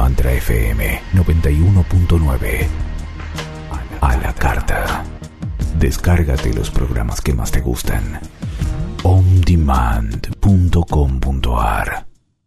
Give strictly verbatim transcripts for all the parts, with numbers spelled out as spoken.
Mantra F M noventa y uno punto nueve. A la carta. Descárgate los programas que más te gustan. on demand punto com punto a r.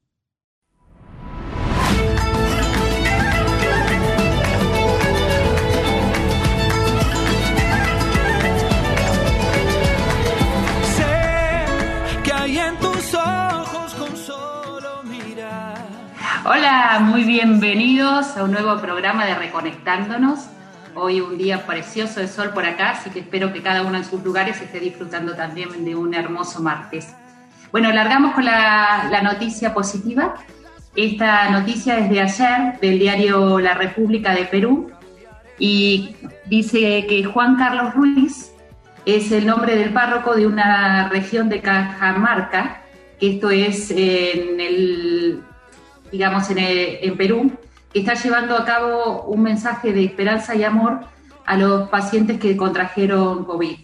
Hola, muy bienvenidos a un nuevo programa de Reconectándonos. Hoy un día precioso de sol por acá, así que espero que cada uno en sus lugares esté disfrutando también de un hermoso martes. Bueno, largamos con la, la noticia positiva. Esta noticia es de ayer, del diario La República de Perú, y dice que Juan Carlos Ruiz es el nombre del párroco de una región de Cajamarca, que esto es en el... digamos, en, el, en Perú, que está llevando a cabo un mensaje de esperanza y amor a los pacientes que contrajeron COVID.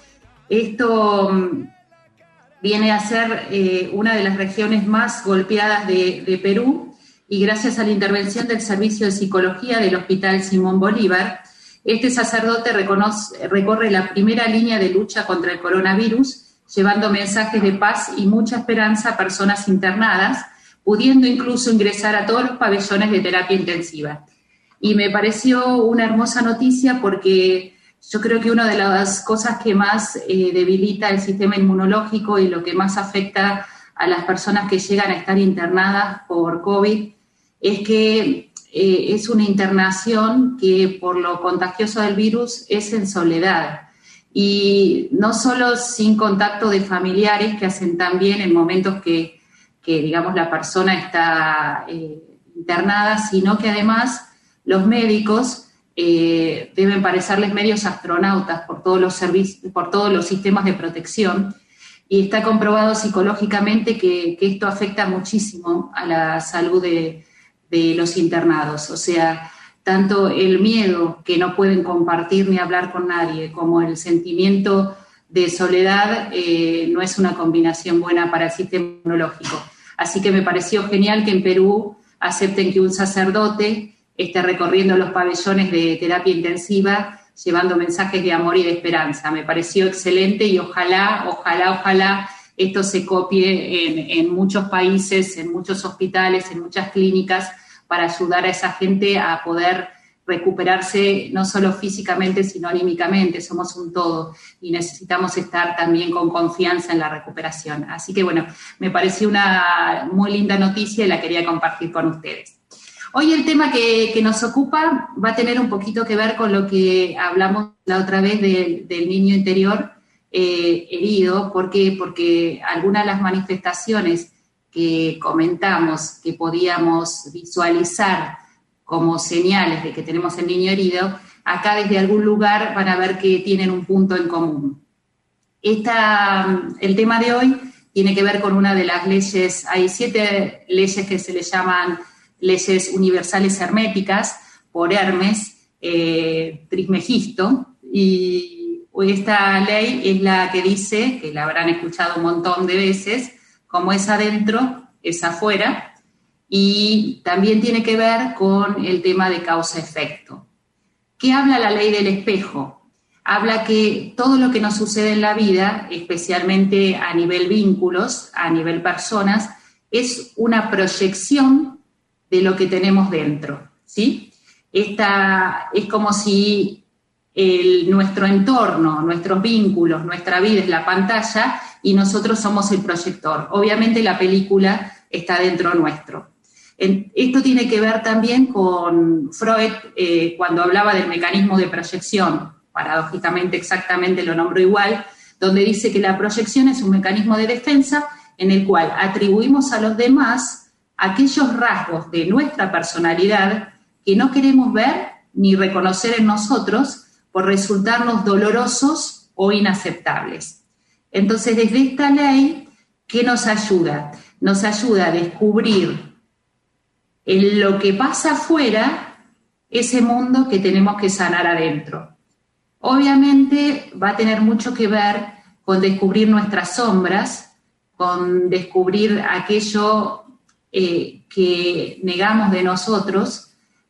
Esto um, viene a ser eh, una de las regiones más golpeadas de, de Perú, y gracias a la intervención del Servicio de Psicología del Hospital Simón Bolívar, este sacerdote reconoce, recorre la primera línea de lucha contra el coronavirus, llevando mensajes de paz y mucha esperanza a personas internadas, pudiendo incluso ingresar a todos los pabellones de terapia intensiva. Y me pareció una hermosa noticia porque yo creo que una de las cosas que más eh, debilita el sistema inmunológico y lo que más afecta a las personas que llegan a estar internadas por COVID es que eh, es una internación que por lo contagioso del virus es en soledad. Y no solo sin contacto de familiares que hacen tan bien en momentos que que, digamos, la persona está eh, internada, sino que además los médicos eh, deben parecerles medios astronautas por todos los servicios, por todos los sistemas de protección, y está comprobado psicológicamente que, que esto afecta muchísimo a la salud de, de los internados. O sea, tanto el miedo que no pueden compartir ni hablar con nadie, como el sentimiento de soledad, eh, no es una combinación buena para el sistema inmunológico. Así que me pareció genial que en Perú acepten que un sacerdote esté recorriendo los pabellones de terapia intensiva llevando mensajes de amor y de esperanza. Me pareció excelente y ojalá, ojalá, ojalá esto se copie en, en muchos países, en muchos hospitales, en muchas clínicas, para ayudar a esa gente a poder recuperarse no solo físicamente, sino anímicamente. Somos un todo y necesitamos estar también con confianza en la recuperación. Así que, bueno, me pareció una muy linda noticia y la quería compartir con ustedes. Hoy el tema que, que nos ocupa va a tener un poquito que ver con lo que hablamos la otra vez de, del niño interior eh, herido. ¿Por qué? Porque algunas de las manifestaciones que comentamos que podíamos visualizar como señales de que tenemos el niño herido, acá desde algún lugar van a ver que tienen un punto en común. Esta, el tema de hoy tiene que ver con una de las leyes. Hay siete leyes que se le llaman leyes universales herméticas, por Hermes eh, Trismegisto, y esta ley es la que dice, que la habrán escuchado un montón de veces, como es adentro, es afuera. Y también tiene que ver con el tema de causa-efecto. ¿Qué habla la ley del espejo? Habla que todo lo que nos sucede en la vida, especialmente a nivel vínculos, a nivel personas, es una proyección de lo que tenemos dentro, ¿sí? Esta, es como si el, nuestro entorno, nuestros vínculos, nuestra vida es la pantalla y nosotros somos el proyector. Obviamente la película está dentro nuestro. Esto tiene que ver también con Freud, eh, cuando hablaba del mecanismo de proyección, paradójicamente exactamente lo nombro igual, donde dice que la proyección es un mecanismo de defensa en el cual atribuimos a los demás aquellos rasgos de nuestra personalidad que no queremos ver ni reconocer en nosotros por resultarnos dolorosos o inaceptables. Entonces, desde esta ley, ¿qué nos ayuda? Nos ayuda a descubrir en lo que pasa afuera, ese mundo que tenemos que sanar adentro. Obviamente va a tener mucho que ver con descubrir nuestras sombras, con descubrir aquello eh, que negamos de nosotros,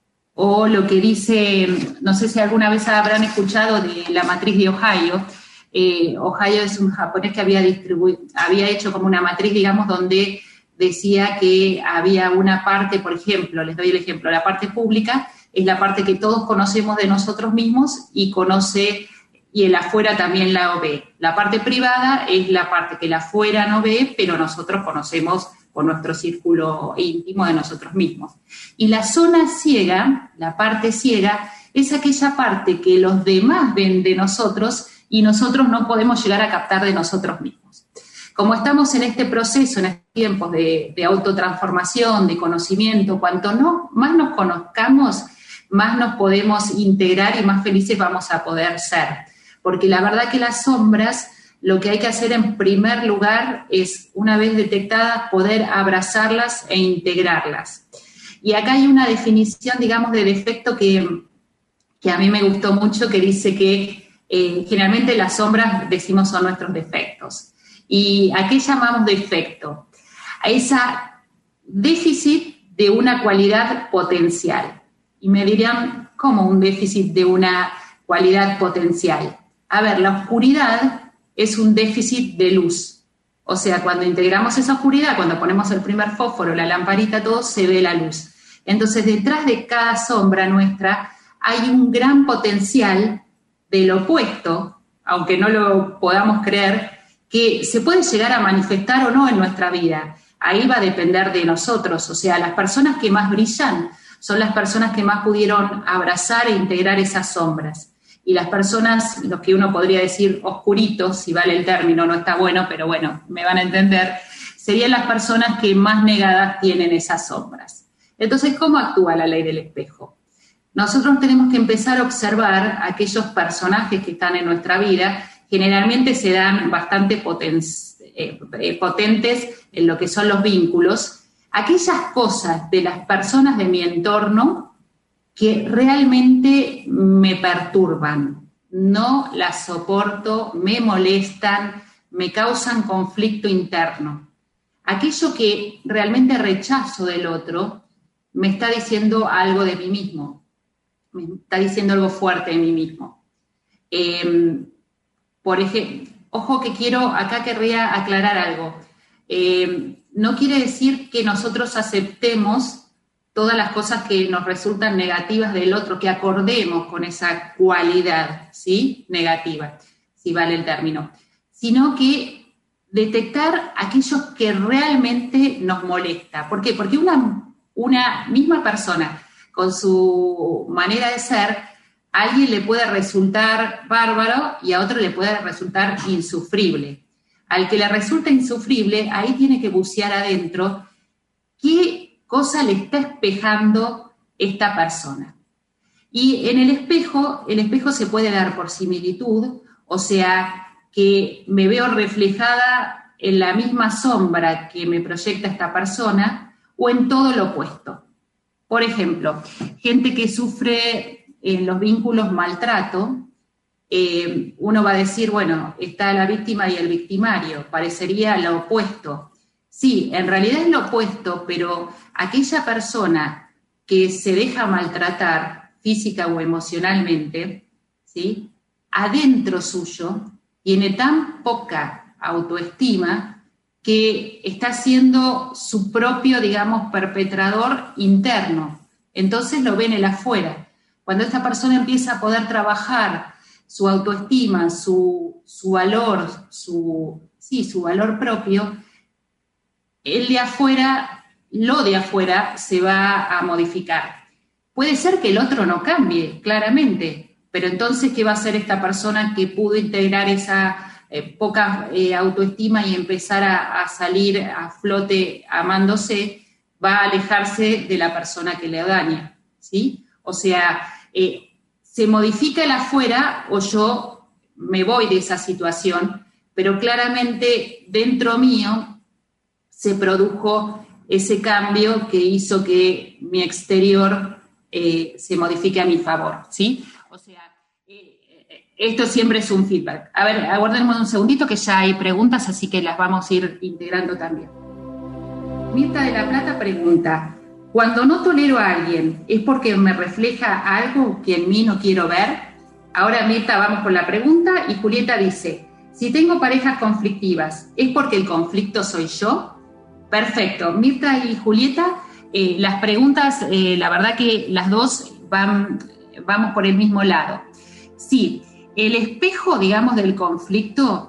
o lo que dice, no sé si alguna vez habrán escuchado de la matriz de Ohio. Eh, Ohio es un japonés que había, distribu- había hecho como una matriz, digamos, donde decía que había una parte, por ejemplo, les doy el ejemplo, la parte pública es la parte que todos conocemos de nosotros mismos y conoce, y el afuera también la ve. La parte privada es la parte que el afuera no ve, pero nosotros conocemos con nuestro círculo íntimo de nosotros mismos. Y la zona ciega, la parte ciega, es aquella parte que los demás ven de nosotros y nosotros no podemos llegar a captar de nosotros mismos. Como estamos en este proceso, en estos tiempos de, de autotransformación, de conocimiento, cuanto no, más nos conozcamos, más nos podemos integrar y más felices vamos a poder ser. Porque la verdad que las sombras, lo que hay que hacer en primer lugar es, una vez detectadas, poder abrazarlas e integrarlas. Y acá hay una definición, digamos, de defecto que, que a mí me gustó mucho, que dice que eh, generalmente las sombras, decimos, son nuestros defectos. ¿Y a qué llamamos defecto? A esa déficit de una cualidad potencial. Y me dirían, ¿cómo un déficit de una cualidad potencial? A ver, la oscuridad es un déficit de luz. O sea, cuando integramos esa oscuridad, cuando ponemos el primer fósforo, la lamparita, todo, se ve la luz. Entonces, detrás de cada sombra nuestra hay un gran potencial del opuesto, aunque no lo podamos creer, que se puede llegar a manifestar o no en nuestra vida. Ahí va a depender de nosotros. O sea, las personas que más brillan son las personas que más pudieron abrazar e integrar esas sombras. Y las personas, los que uno podría decir oscuritos, si vale el término, no está bueno, pero bueno, me van a entender, serían las personas que más negadas tienen esas sombras. Entonces, ¿cómo actúa la ley del espejo? Nosotros tenemos que empezar a observar aquellos personajes que están en nuestra vida. Generalmente se dan bastante poten- eh, eh, potentes en lo que son los vínculos, aquellas cosas de las personas de mi entorno que realmente me perturban, no las soporto, me molestan, me causan conflicto interno. Aquello que realmente rechazo del otro me está diciendo algo de mí mismo, me está diciendo algo fuerte de mí mismo. Eh, por ejemplo, ojo que quiero, acá querría aclarar algo. Eh, no quiere decir que nosotros aceptemos todas las cosas que nos resultan negativas del otro, que acordemos con esa cualidad, ¿sí? Negativa, si vale el término. Sino que detectar aquellos que realmente nos molesta. ¿Por qué? Porque una, una misma persona, con su manera de ser, a alguien le puede resultar bárbaro y a otro le puede resultar insufrible. Al que le resulta insufrible, ahí tiene que bucear adentro qué cosa le está espejando esta persona. Y en el espejo, el espejo se puede dar por similitud, o sea, que me veo reflejada en la misma sombra que me proyecta esta persona, o en todo lo opuesto. Por ejemplo, gente que sufre en los vínculos maltrato, eh, uno va a decir, bueno, está la víctima y el victimario, parecería lo opuesto. Sí, en realidad es lo opuesto, pero aquella persona que se deja maltratar física o emocionalmente, ¿sí? Adentro suyo tiene tan poca autoestima que está siendo su propio, digamos, perpetrador interno. Entonces lo ve en el afuera. Cuando esta persona empieza a poder trabajar su autoestima, su, su valor, su, sí, su valor propio, el de afuera, lo de afuera se va a modificar. Puede ser que el otro no cambie, claramente, pero entonces, ¿qué va a hacer esta persona que pudo integrar esa eh, poca eh, autoestima y empezar a, a salir a flote amándose? Va a alejarse de la persona que le daña, ¿sí? O sea, eh, se modifica el afuera o yo me voy de esa situación, pero claramente dentro mío se produjo ese cambio que hizo que mi exterior eh, se modifique a mi favor, ¿sí? O sea, eh, esto siempre es un feedback. A ver, aguardemos un segundito que ya hay preguntas, así que las vamos a ir integrando también. Mirta de la Plata pregunta, cuando no tolero a alguien, ¿es porque me refleja algo que en mí no quiero ver? Ahora, Mirta, vamos con la pregunta, y Julieta dice, si tengo parejas conflictivas, ¿es porque el conflicto soy yo? Perfecto. Mirta y Julieta, eh, las preguntas, eh, la verdad que las dos van, vamos por el mismo lado. Sí, el espejo, digamos, del conflicto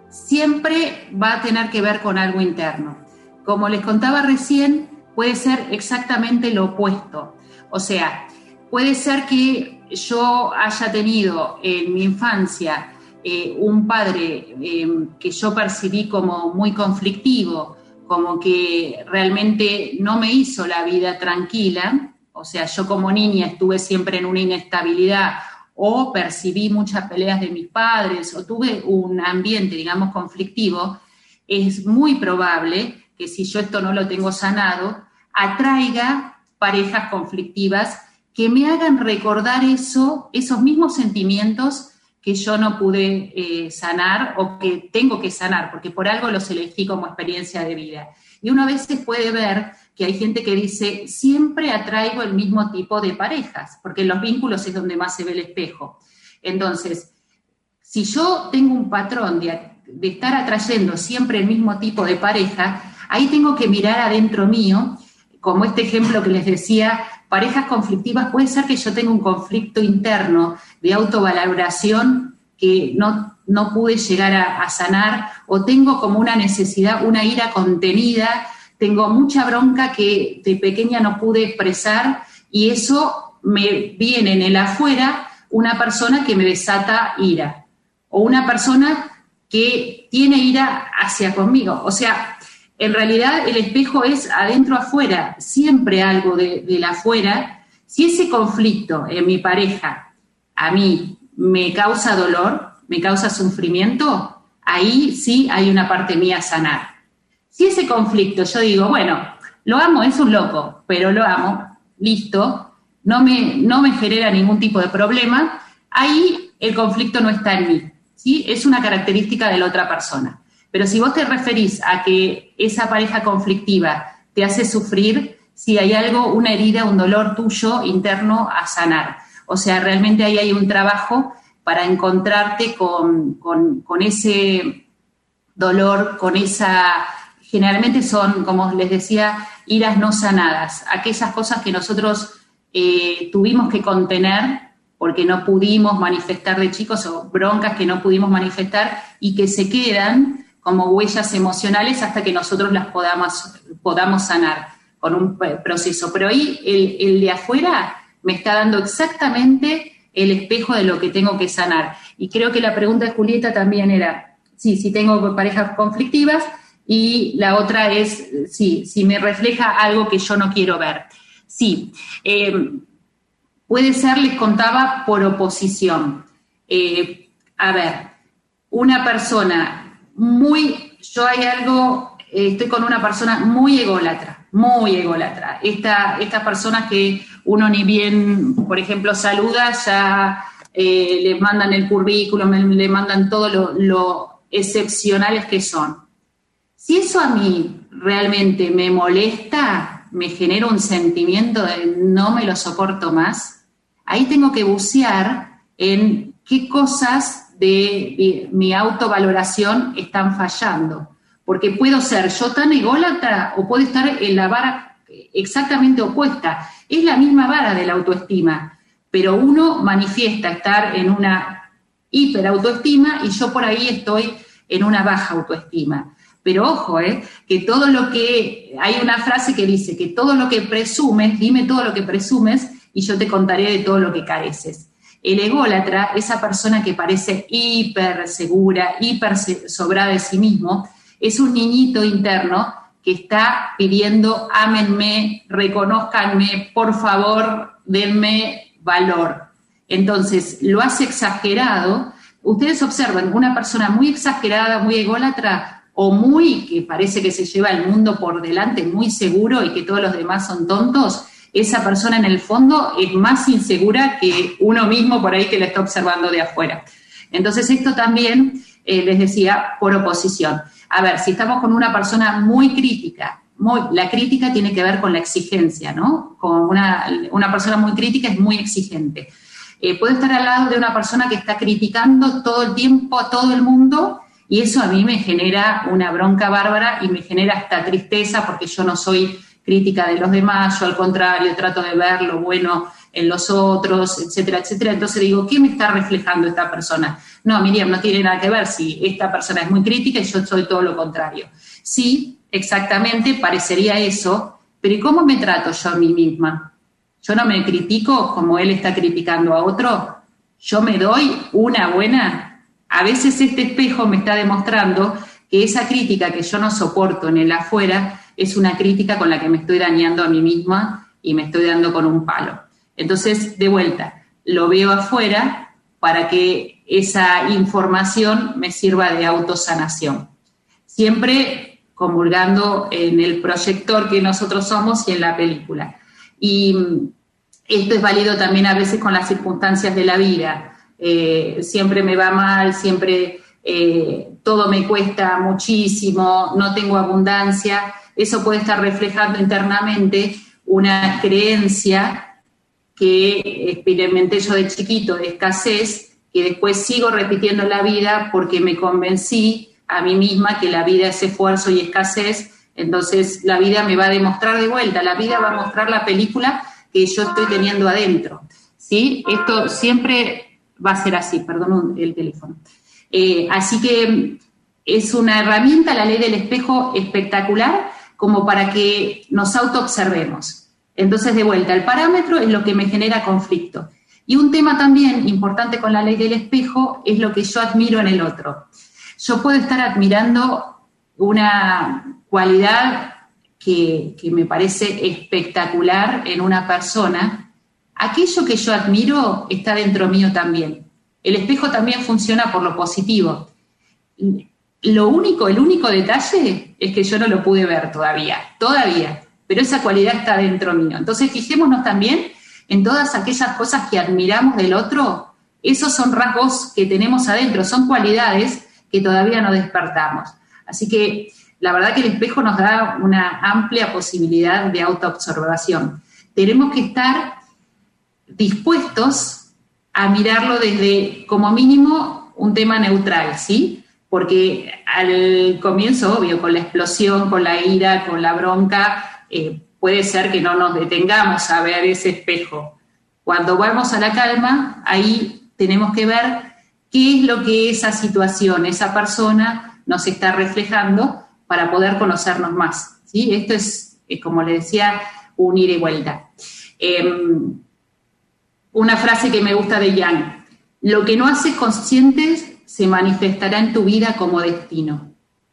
siempre va a tener que ver con algo interno. Como les contaba recién, puede ser exactamente lo opuesto. O sea, puede ser que yo haya tenido en mi infancia eh, un padre eh, que yo percibí como muy conflictivo, como que realmente no me hizo la vida tranquila. O sea, yo como niña estuve siempre en una inestabilidad, o percibí muchas peleas de mis padres, o tuve un ambiente, digamos, conflictivo. Es muy probable que si yo esto no lo tengo sanado, atraiga parejas conflictivas que me hagan recordar eso, esos mismos sentimientos que yo no pude eh, sanar o que tengo que sanar, porque por algo los elegí como experiencia de vida. Y uno a veces puede ver que hay gente que dice, siempre atraigo el mismo tipo de parejas, porque en los vínculos es donde más se ve el espejo. Entonces, si yo tengo un patrón de, de estar atrayendo siempre el mismo tipo de pareja, ahí tengo que mirar adentro mío, como este ejemplo que les decía, parejas conflictivas, puede ser que yo tenga un conflicto interno de autovaloración que no, no pude llegar a, a sanar, o tengo como una necesidad, una ira contenida, tengo mucha bronca que de pequeña no pude expresar, y eso me viene en el afuera una persona que me desata ira, o una persona que tiene ira hacia conmigo. O sea, en realidad el espejo es adentro afuera, siempre algo de, de la afuera. Si ese conflicto en mi pareja a mí me causa dolor, me causa sufrimiento, ahí sí hay una parte mía a sanar. Si ese conflicto yo digo, bueno, lo amo, es un loco, pero lo amo, listo, no me, no me genera ningún tipo de problema, ahí el conflicto no está en mí, ¿sí? Es una característica de la otra persona. Pero si vos te referís a que esa pareja conflictiva te hace sufrir, si hay algo, una herida, un dolor tuyo interno a sanar. O sea, realmente ahí hay un trabajo para encontrarte con, con, con ese dolor, con esa... Generalmente son, como les decía, iras no sanadas, aquellas cosas que nosotros eh, tuvimos que contener porque no pudimos manifestar de chicos, o broncas que no pudimos manifestar y que se quedan como huellas emocionales hasta que nosotros las podamos, podamos sanar con un proceso. Pero ahí el, el de afuera me está dando exactamente el espejo de lo que tengo que sanar. Y creo que la pregunta de Julieta también era, sí, si tengo parejas conflictivas, y la otra es, sí, si me refleja algo que yo no quiero ver. Sí, eh, puede ser, les contaba, por oposición. Eh, a ver, una persona muy, yo hay algo, eh, estoy con una persona muy ególatra, muy ególatra. Esta, estas personas que uno ni bien, por ejemplo, saluda, ya eh, le mandan el currículum, le mandan todo lo, lo excepcionales que son. Si eso a mí realmente me molesta, me genera un sentimiento de no me lo soporto más, ahí tengo que bucear en qué cosas de mi autovaloración están fallando. Porque puedo ser yo tan ególatra o puedo estar en la vara exactamente opuesta. Es la misma vara de la autoestima, pero uno manifiesta estar en una hiperautoestima y yo por ahí estoy en una baja autoestima. Pero ojo, eh, que todo lo que, hay una frase que dice que todo lo que presumes, dime todo lo que presumes y yo te contaré de todo lo que careces. El ególatra, esa persona que parece hiper segura, hiper sobrada de sí mismo, es un niñito interno que está pidiendo, ámenme, reconózcanme, por favor, denme valor. Entonces, lo hace exagerado. Ustedes observan, una persona muy exagerada, muy ególatra, o muy, que parece que se lleva el mundo por delante, muy seguro y que todos los demás son tontos, esa persona en el fondo es más insegura que uno mismo por ahí que la está observando de afuera. Entonces esto también, eh, les decía, por oposición. A ver, si estamos con una persona muy crítica, muy, la crítica tiene que ver con la exigencia, ¿no? Con una, una persona muy crítica es muy exigente. Eh, puedo estar al lado de una persona que está criticando todo el tiempo a todo el mundo y eso a mí me genera una bronca bárbara y me genera hasta tristeza porque yo no soy crítica de los demás, yo al contrario trato de ver lo bueno en los otros, etcétera, etcétera. Entonces digo, ¿qué me está reflejando esta persona? No, Miriam, no tiene nada que ver si esta persona es muy crítica y yo soy todo lo contrario. Sí, exactamente, parecería eso, pero ¿y cómo me trato yo a mí misma? Yo no me critico como él está criticando a otro, yo me doy una buena. A veces este espejo me está demostrando que esa crítica que yo no soporto en el afuera es una crítica con la que me estoy dañando a mí misma y me estoy dando con un palo. Entonces, de vuelta, lo veo afuera para que esa información me sirva de autosanación. Siempre comulgando en el proyector que nosotros somos y en la película. Y esto es válido también a veces con las circunstancias de la vida. Eh, siempre me va mal, siempre eh, todo me cuesta muchísimo, no tengo abundancia. Eso puede estar reflejando internamente una creencia que experimenté yo de chiquito, de escasez, que después sigo repitiendo en la vida porque me convencí a mí misma que la vida es esfuerzo y escasez, entonces la vida me va a demostrar de vuelta, la vida va a mostrar la película que yo estoy teniendo adentro, ¿sí? Esto siempre va a ser así, perdón el teléfono. Eh, así que es una herramienta, la ley del espejo, espectacular, como para que nos autoobservemos. Entonces, de vuelta, el parámetro es lo que me genera conflicto. Y un tema también importante con la ley del espejo es lo que yo admiro en el otro. Yo puedo estar admirando una cualidad que, que me parece espectacular en una persona. Aquello que yo admiro está dentro mío también. El espejo también funciona por lo positivo. Lo único, el único detalle es que yo no lo pude ver todavía, todavía. Pero esa cualidad está dentro mío. Entonces, fijémonos también en todas aquellas cosas que admiramos del otro. Esos son rasgos que tenemos adentro, son cualidades que todavía no despertamos. Así que la verdad que el espejo nos da una amplia posibilidad de autoobservación. Tenemos que estar dispuestos a mirarlo desde, como mínimo, un tema neutral, ¿sí? Porque al comienzo, obvio, con la explosión, con la ira, con la bronca, Eh, puede ser que no nos detengamos a ver ese espejo. Cuando vamos a la calma, ahí tenemos que ver qué es lo que esa situación, esa persona nos está reflejando para poder conocernos más, ¿sí? Esto es, es como le decía, un ida y vuelta. Eh, una frase que me gusta de Jung: lo que no haces consciente se manifestará en tu vida como destino.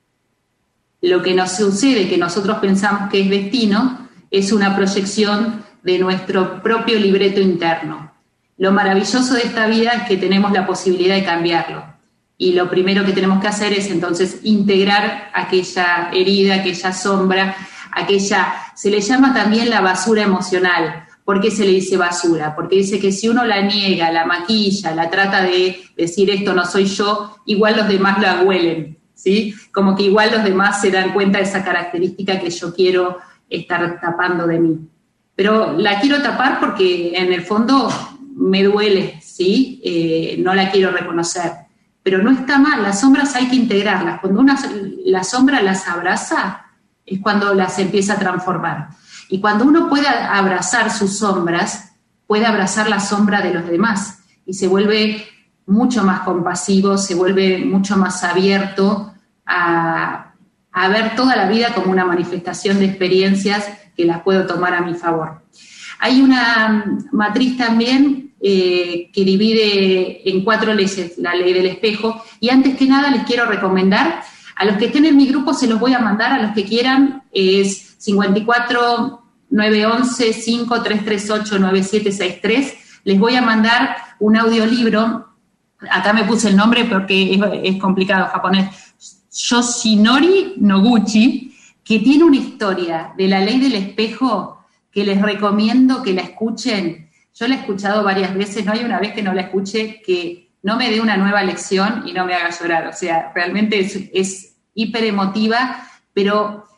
Lo que nos sucede, que nosotros pensamos que es destino, es una proyección de nuestro propio libreto interno. Lo maravilloso de esta vida es que tenemos la posibilidad de cambiarlo. Y lo primero que tenemos que hacer es entonces integrar aquella herida, aquella sombra, aquella, se le llama también la basura emocional. ¿Por qué se le dice basura? Porque dice que si uno la niega, la maquilla, la trata de decir esto no soy yo, igual los demás la huelen. ¿Sí? Como que igual los demás se dan cuenta de esa característica que yo quiero estar tapando de mí. Pero la quiero tapar porque en el fondo me duele, ¿sí? Eh, no la quiero reconocer. Pero no está mal, las sombras hay que integrarlas. Cuando una, la sombra las abraza, es cuando las empieza a transformar. Y cuando uno puede abrazar sus sombras, puede abrazar la sombra de los demás y se vuelve mucho más compasivo, se vuelve mucho más abierto a, a ver toda la vida como una manifestación de experiencias que las puedo tomar a mi favor. Hay una matriz también eh, que divide en cuatro leyes la ley del espejo, y antes que nada les quiero recomendar, a los que estén en mi grupo se los voy a mandar, a los que quieran, es cincuenta y cuatro, nueve once, cinco tres tres ocho, nueve siete seis tres, les voy a mandar un audiolibro. Acá me puse el nombre porque es, es complicado, japonés, Yoshinori Noguchi, que tiene una historia de la ley del espejo que les recomiendo que la escuchen. Yo la he escuchado varias veces, no hay una vez que no la escuche que no me dé una nueva lección y no me haga llorar. O sea, realmente es, es hiper emotiva, pero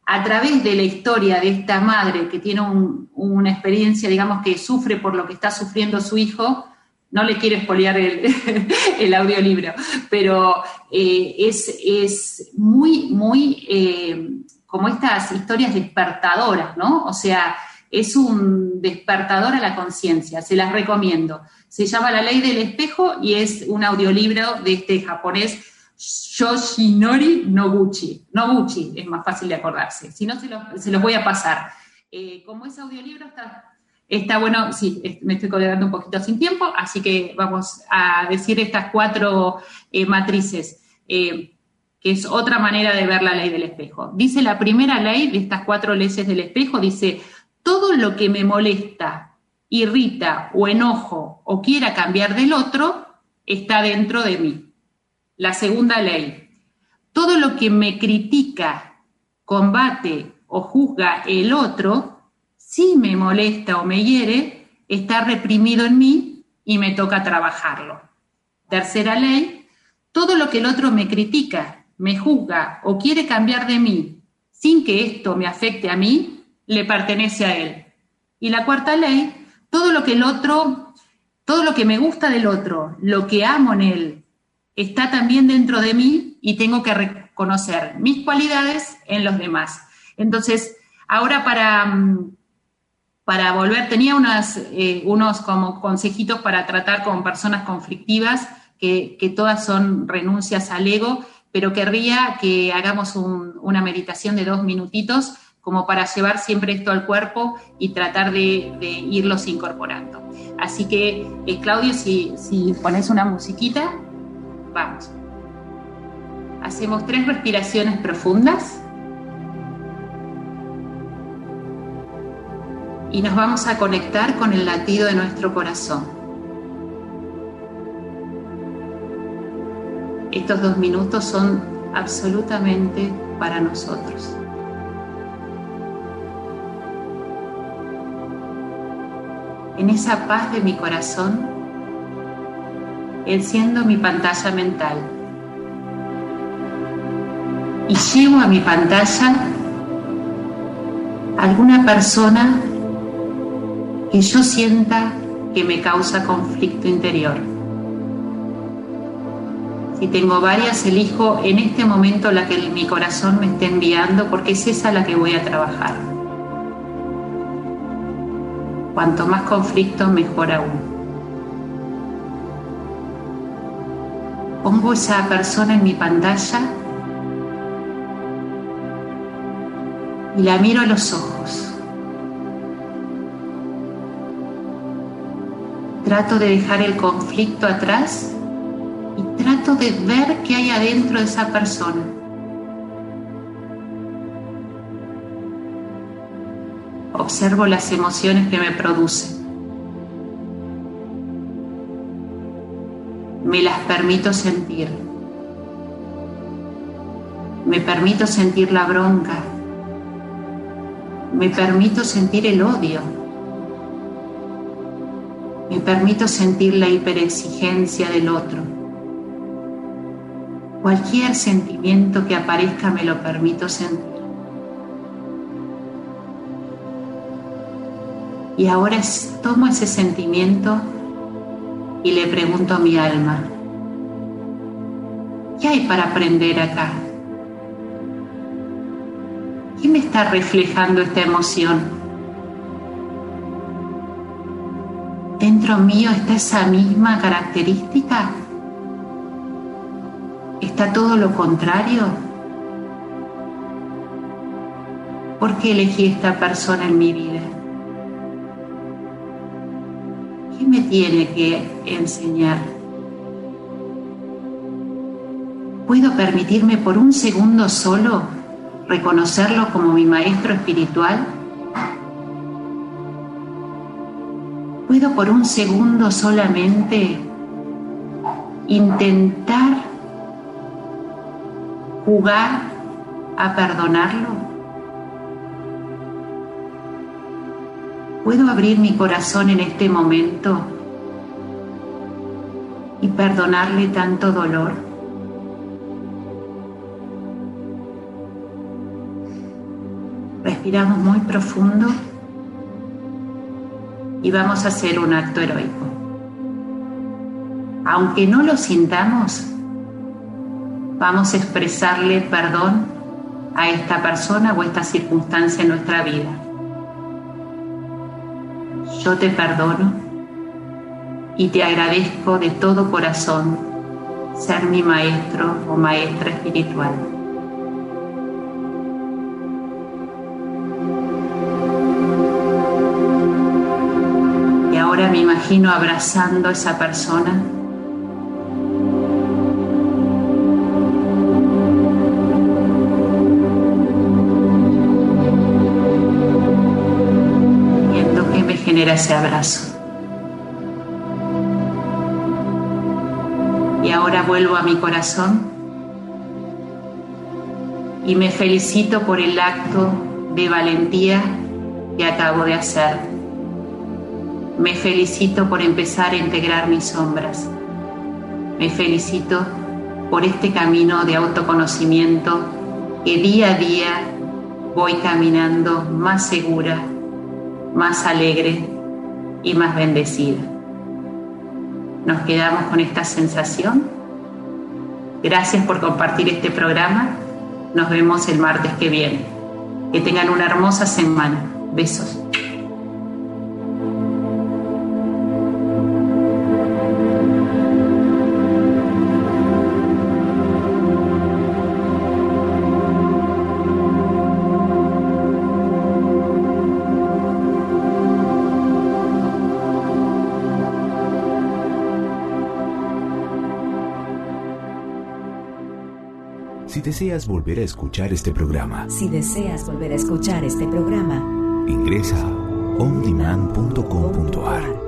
a través de la historia de esta madre que tiene un, una experiencia, digamos, que sufre por lo que está sufriendo su hijo, no le quiero espolear el, el audiolibro, pero eh, es, es muy, muy eh, como estas historias despertadoras, ¿no? O sea, es un despertador a la conciencia, se las recomiendo. Se llama La Ley del Espejo y es un audiolibro de este japonés Yoshinori Noguchi. Noguchi, es más fácil de acordarse. Si no, se los, se los voy a pasar. Eh, como ese audiolibro está, está bueno, sí, me estoy colgando un poquito sin tiempo, así que vamos a decir estas cuatro eh, matrices, eh, que es otra manera de ver la ley del espejo. Dice la primera ley de estas cuatro leyes del espejo, dice, todo lo que me molesta, irrita o enojo o quiera cambiar del otro, está dentro de mí. La segunda ley, todo lo que me critica, combate o juzga el otro, si me molesta o me hiere, está reprimido en mí y me toca trabajarlo. Tercera ley, todo lo que el otro me critica, me juzga o quiere cambiar de mí, sin que esto me afecte a mí, le pertenece a él. Y la cuarta ley, todo lo que el otro, todo lo que me gusta del otro, lo que amo en él, está también dentro de mí y tengo que reconocer mis cualidades en los demás. Entonces, ahora para, para volver, tenía unas, eh, unos como consejitos para tratar con personas conflictivas, que, que todas son renuncias al ego, pero querría que hagamos un, una meditación de dos minutitos como para llevar siempre esto al cuerpo y tratar de, de irlos incorporando. Así que, eh, Claudio, si, si pones una musiquita... Vamos. Hacemos tres respiraciones profundas y nos vamos a conectar con el latido de nuestro corazón. Estos dos minutos son absolutamente para nosotros. En esa paz de mi corazón, enciendo mi pantalla mental y llevo a mi pantalla alguna persona que yo sienta que me causa conflicto interior. Si tengo varias, elijo en este momento la que mi corazón me esté enviando, porque es esa la que voy a trabajar. Cuanto más conflicto, mejor aún. Pongo esa persona en mi pantalla y la miro a los ojos. Trato de dejar el conflicto atrás y trato de ver qué hay adentro de esa persona. Observo las emociones que me producen. Me las permito sentir. Me permito sentir la bronca. Me permito sentir el odio. Me permito sentir la hiperexigencia del otro. Cualquier sentimiento que aparezca me lo permito sentir. Y ahora tomo ese sentimiento y le pregunto a mi alma, ¿qué hay para aprender acá? ¿Qué me está reflejando esta emoción? ¿Dentro mío está esa misma característica? ¿Está todo lo contrario? ¿Por qué elegí esta persona en mi vida? ¿Qué me tiene que enseñar? ¿Puedo permitirme por un segundo solo reconocerlo como mi maestro espiritual? ¿Puedo por un segundo solamente intentar jugar a perdonarlo? ¿Puedo abrir mi corazón en este momento y perdonarle tanto dolor? Respiramos muy profundo y vamos a hacer un acto heroico. Aunque no lo sintamos, vamos a expresarle perdón a esta persona o esta circunstancia en nuestra vida. Yo te perdono y te agradezco de todo corazón ser mi maestro o maestra espiritual. Y ahora me imagino abrazando a esa persona genera ese abrazo. Y ahora vuelvo a mi corazón y me felicito por el acto de valentía que acabo de hacer. Me felicito por empezar a integrar mis sombras. Me felicito por este camino de autoconocimiento que día a día voy caminando más segura, más alegre y más bendecida. Nos quedamos con esta sensación. Gracias por compartir este programa. Nos vemos el martes que viene. Que tengan una hermosa semana. Besos. Si deseas volver a escuchar este programa, Si deseas volver a escuchar este programa, ingresa a on demand punto com punto a r.